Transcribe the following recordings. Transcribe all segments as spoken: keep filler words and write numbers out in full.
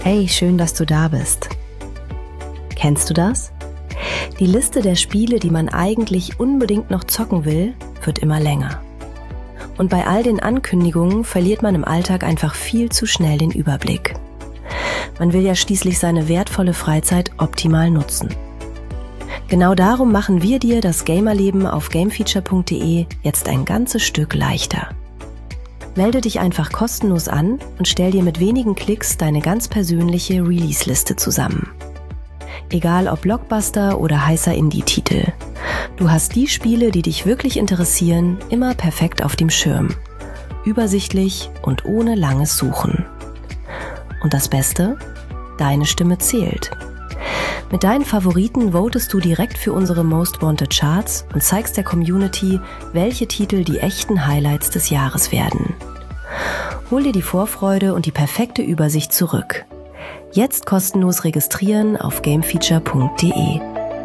Hey, schön, dass du da bist. Kennst du das? Die Liste der Spiele, die man eigentlich unbedingt noch zocken will, wird immer länger. Und bei all den Ankündigungen verliert man im Alltag einfach viel zu schnell den Überblick. Man will ja schließlich seine wertvolle Freizeit optimal nutzen. Genau darum machen wir dir das Gamerleben auf gamefeature punkt de jetzt ein ganzes Stück leichter. Melde dich einfach kostenlos an und stell dir mit wenigen Klicks deine ganz persönliche Release-Liste zusammen. Egal ob Blockbuster oder heißer Indie-Titel. Du hast die Spiele, die dich wirklich interessieren, immer perfekt auf dem Schirm. Übersichtlich und ohne langes Suchen. Und das Beste? Deine Stimme zählt. Mit deinen Favoriten votest du direkt für unsere Most Wanted Charts und zeigst der Community, welche Titel die echten Highlights des Jahres werden. Hol dir die Vorfreude und die perfekte Übersicht zurück. Jetzt kostenlos registrieren auf gamefeature punkt de.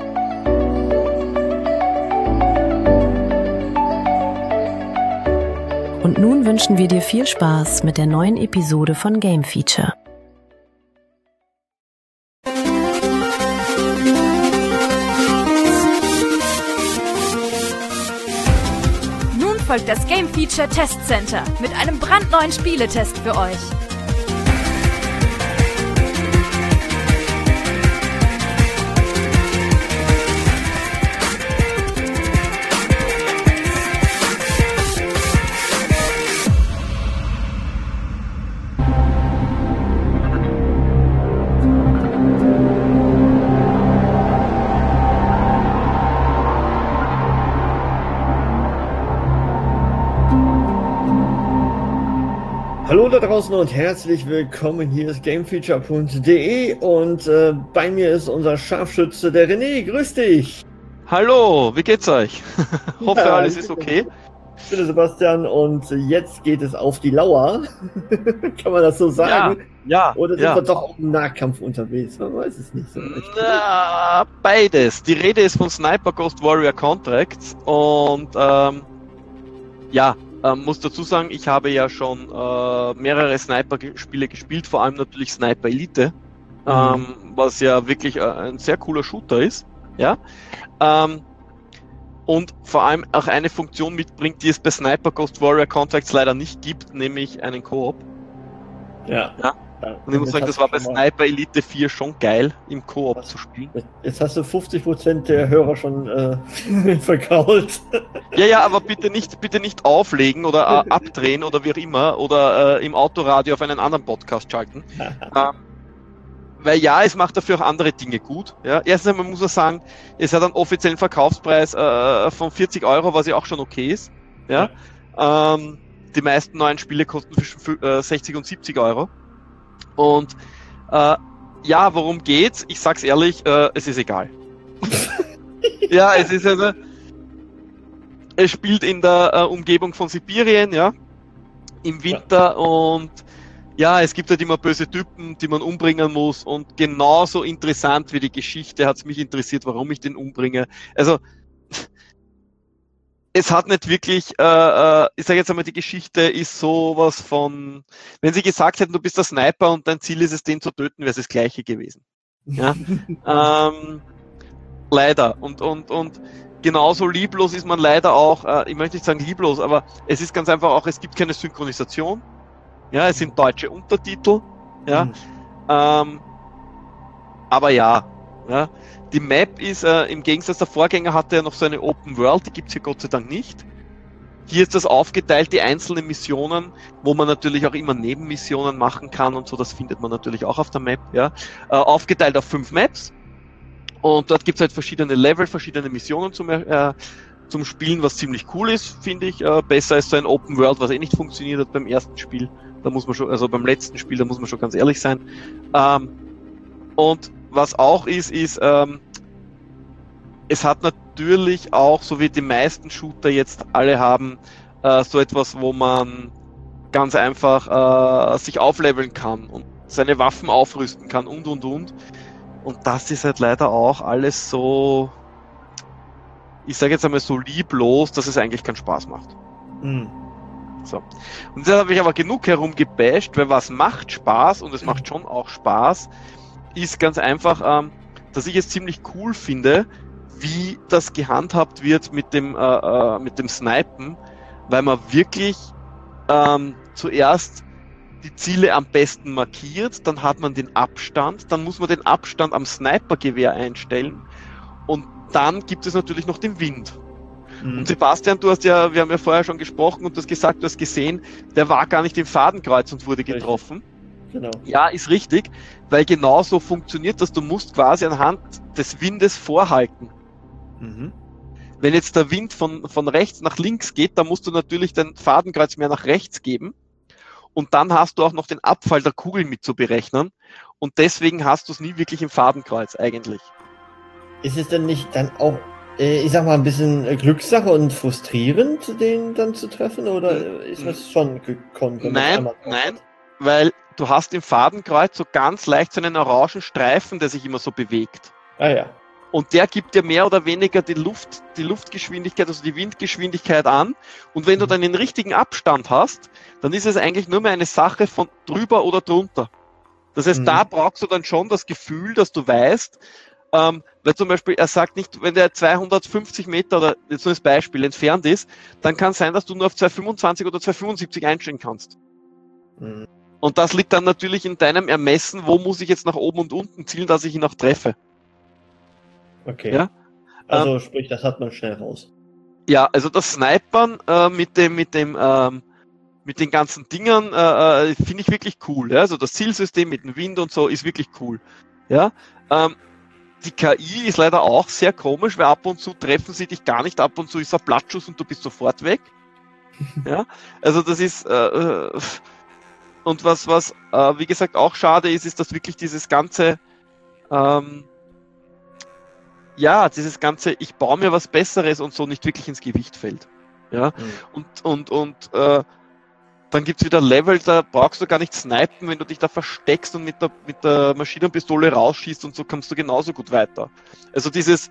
Und nun wünschen wir dir viel Spaß mit der neuen Episode von Game Feature. Folgt das Game Feature Test Center mit einem brandneuen Spieletest für euch. Hallo da draußen und herzlich willkommen, hier ist gamefeature punkt de und äh, bei mir ist unser Scharfschütze, der René. Grüß dich! Hallo, wie geht's euch? Hoffe, Ja, alles ist okay. Ich bin Sebastian und jetzt geht es auf die Lauer. Kann man das so sagen? Ja, ja. Oder sind ja. wir doch auch im Nahkampf unterwegs? Man weiß es nicht so recht. Na, beides. Die Rede ist von Sniper Ghost Warrior Contracts und ähm, ja, Ähm, muss dazu sagen, ich habe ja schon äh, mehrere Sniper-Spiele gespielt, vor allem natürlich Sniper Elite, mhm. ähm, was ja wirklich äh, ein sehr cooler Shooter ist, ja, ähm, und vor allem auch eine Funktion mitbringt, die es bei Sniper Ghost Warrior Contracts leider nicht gibt, nämlich einen Koop. Ja. ja. Und ich muss sagen, das war bei Sniper Elite vier schon geil, im Koop zu spielen. Jetzt hast du fünfzig Prozent der Hörer schon äh, vergrault. Ja, ja, aber bitte nicht, bitte nicht auflegen oder äh, abdrehen oder wie auch immer oder äh, im Autoradio auf einen anderen Podcast schalten. ähm, weil ja, es macht dafür auch andere Dinge gut. Ja. Erstens einmal muss man sagen, es hat einen offiziellen Verkaufspreis äh, von vierzig Euro, was ja auch schon okay ist. Ja. ja. Ähm, die meisten neuen Spiele kosten zwischen äh, sechzig und siebzig Euro. Und äh, ja, worum geht's? Ich sag's ehrlich, äh, es ist egal. ja, es ist also, es spielt in der äh, Umgebung von Sibirien, ja, im Winter ja. Und ja, es gibt halt immer böse Typen, die man umbringen muss und genauso interessant wie die Geschichte hat's mich interessiert, warum ich den umbringe. Also es hat nicht wirklich, äh, äh, ich sage jetzt einmal, die Geschichte ist sowas von, wenn sie gesagt hätten, du bist der Sniper und dein Ziel ist es, den zu töten, wäre es das Gleiche gewesen. Ja? ähm, leider. Und, und, und genauso lieblos ist man leider auch, äh, ich möchte nicht sagen lieblos, aber es ist ganz einfach auch, es gibt keine Synchronisation. Ja, es sind deutsche Untertitel. Ja. Mhm. Ähm, aber ja, ja. Die Map ist, äh, im Gegensatz der Vorgänger hatte er noch so eine Open World, die gibt's hier Gott sei Dank nicht. Hier ist das aufgeteilt, die einzelnen Missionen, wo man natürlich auch immer Nebenmissionen machen kann und so, das findet man natürlich auch auf der Map, ja. Äh, aufgeteilt auf fünf Maps und dort gibt's halt verschiedene Level, verschiedene Missionen zum, äh, zum Spielen, was ziemlich cool ist, finde ich. Äh, besser als so ein Open World, was eh nicht funktioniert hat beim ersten Spiel. Da muss man schon, also beim letzten Spiel, da muss man schon ganz ehrlich sein. Ähm, und was auch ist, ist, ähm, es hat natürlich auch, so wie die meisten Shooter jetzt alle haben, äh, so etwas, wo man ganz einfach äh, sich aufleveln kann und seine Waffen aufrüsten kann und, und, und. Und das ist halt leider auch alles so, ich sage jetzt einmal so lieblos, dass es eigentlich keinen Spaß macht. Mhm. So. Und jetzt habe ich aber genug herumgebasht, weil was macht Spaß, und es macht schon auch Spaß, ist ganz einfach, ähm, dass ich es ziemlich cool finde, wie das gehandhabt wird mit dem, äh, äh, mit dem Snipen, weil man wirklich ähm, zuerst die Ziele am besten markiert, dann hat man den Abstand, dann muss man den Abstand am Snipergewehr einstellen und dann gibt es natürlich noch den Wind. Mhm. Und Sebastian, du hast ja, wir haben ja vorher schon gesprochen und du hast gesagt, du hast gesehen, der war gar nicht im Fadenkreuz und wurde getroffen. Genau. Ja, ist richtig, weil genau so funktioniert das. Du musst quasi anhand des Windes vorhalten. Mhm. Wenn jetzt der Wind von, von rechts nach links geht, dann musst du natürlich den Fadenkreuz mehr nach rechts geben. Und dann hast du auch noch den Abfall der Kugeln mit zu berechnen. Und deswegen hast du es nie wirklich im Fadenkreuz eigentlich. Ist es denn nicht dann auch, äh, ich sag mal, ein bisschen Glückssache und frustrierend, den dann zu treffen? Oder ist das schon gekonnt? Nein, nein, weil du hast im Fadenkreuz so ganz leicht so einen orangen Streifen, der sich immer so bewegt. Ah ja. Und der gibt dir mehr oder weniger die Luft, die Luftgeschwindigkeit, also die Windgeschwindigkeit an. Und wenn du dann den richtigen Abstand hast, dann ist es eigentlich nur mehr eine Sache von drüber oder drunter. Das heißt, mhm. da brauchst du dann schon das Gefühl, dass du weißt, ähm, weil zum Beispiel, er sagt nicht, wenn der zweihundertfünfzig Meter oder jetzt nur als Beispiel entfernt ist, dann kann es sein, dass du nur auf zweihundertfünfundzwanzig oder zweihundertfünfundsiebzig einstellen kannst. Mhm. Und das liegt dann natürlich in deinem Ermessen, wo muss ich jetzt nach oben und unten zielen, dass ich ihn auch treffe. Okay. Ja? Also ähm, sprich, das hat man schnell raus. Ja, also das Snipern äh, mit dem, mit dem, ähm, mit den ganzen Dingern äh, finde ich wirklich cool. Ja? Also das Zielsystem mit dem Wind und so ist wirklich cool. Ja. Ähm, die K I ist leider auch sehr komisch, weil ab und zu treffen sie dich gar nicht, ab und zu ist er Plattschuss und du bist sofort weg. Ja. Also das ist äh, und was, was äh, wie gesagt auch schade ist, ist, dass wirklich dieses ganze ähm, ja, dieses ganze, ich baue mir was Besseres und so nicht wirklich ins Gewicht fällt. Ja, mhm. und, und, und äh, dann gibt's wieder Level, da brauchst du gar nicht snipen, wenn du dich da versteckst und mit der, mit der Maschinenpistole rausschießt und so kommst du genauso gut weiter. Also dieses,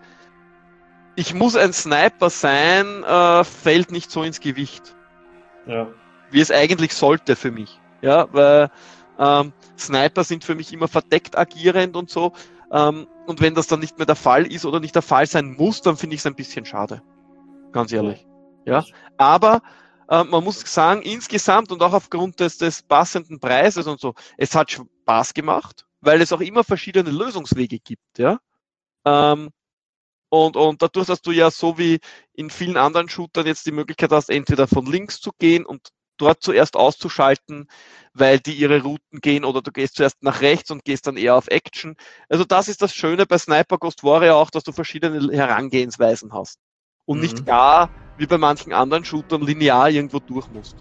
ich muss ein Sniper sein, äh, fällt nicht so ins Gewicht. Ja. Wie es eigentlich sollte für mich. Ja, weil ähm, Sniper sind für mich immer verdeckt agierend und so. Ähm, und wenn das dann nicht mehr der Fall ist oder nicht der Fall sein muss, dann finde ich es ein bisschen schade. Ganz ehrlich. Ja. Aber äh, man muss sagen, insgesamt und auch aufgrund des, des passenden Preises und so, es hat Spaß gemacht, weil es auch immer verschiedene Lösungswege gibt. Ja. Ähm, und, und dadurch, dass du ja so wie in vielen anderen Shootern jetzt die Möglichkeit hast, entweder von links zu gehen und dort zuerst auszuschalten, weil die ihre Routen gehen, oder du gehst zuerst nach rechts und gehst dann eher auf Action. Also das ist das Schöne bei Sniper Ghost Warrior auch, dass du verschiedene Herangehensweisen hast und mhm. nicht gar, wie bei manchen anderen Shootern, linear irgendwo durch musst.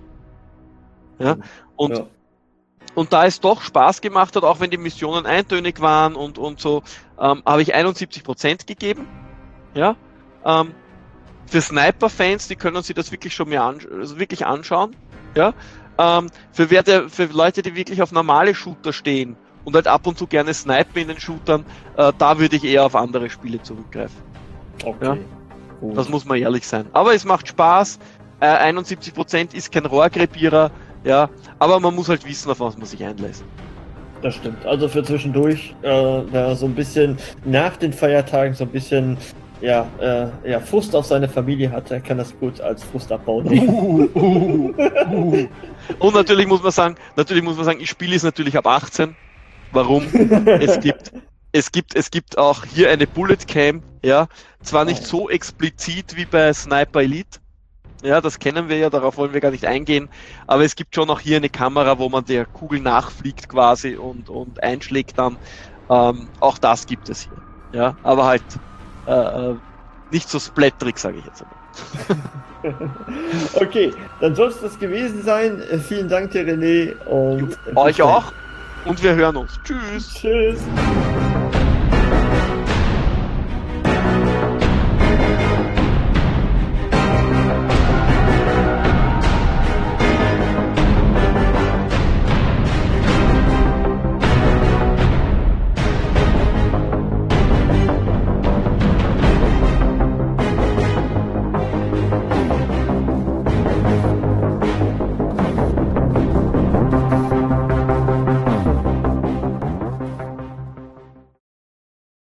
Ja? Und, ja. und da es doch Spaß gemacht hat, auch wenn die Missionen eintönig waren und, und so, ähm, habe ich einundsiebzig Prozent gegeben. Ja? Ähm, für Sniper-Fans, die können sich das wirklich schon mehr ansch- also wirklich anschauen. Ja, ähm, für, wer der, für Leute, die wirklich auf normale Shooter stehen und halt ab und zu gerne snipen in den Shootern, äh, da würde ich eher auf andere Spiele zurückgreifen. Okay. Ja? Cool. Das muss man ehrlich sein. Aber es macht Spaß. Äh, einundsiebzig Prozent ist kein Rohrkrepierer, ja, aber man muss halt wissen, auf was man sich einlässt. Das stimmt. Also für zwischendurch, äh, da so ein bisschen nach den Feiertagen so ein bisschen Ja, äh, ja, Frust auf seine Familie hat, er kann das gut als Frustabbau nehmen. Uh, uh, uh. Und natürlich muss man sagen, natürlich muss man sagen, ich spiele es natürlich ab achtzehn. Warum? es gibt, es gibt, es gibt auch hier eine Bullet Cam, ja, zwar nicht so explizit wie bei Sniper Elite, ja, das kennen wir ja, darauf wollen wir gar nicht eingehen, aber es gibt schon auch hier eine Kamera, wo man der Kugel nachfliegt quasi und, und einschlägt dann. Ähm, auch das gibt es hier, ja, aber halt Äh, nicht so splatterig, sage ich jetzt einmal. Okay, dann soll es das gewesen sein. Vielen Dank dir, René. Und euch auch. Und wir hören uns. Tschüss. Tschüss.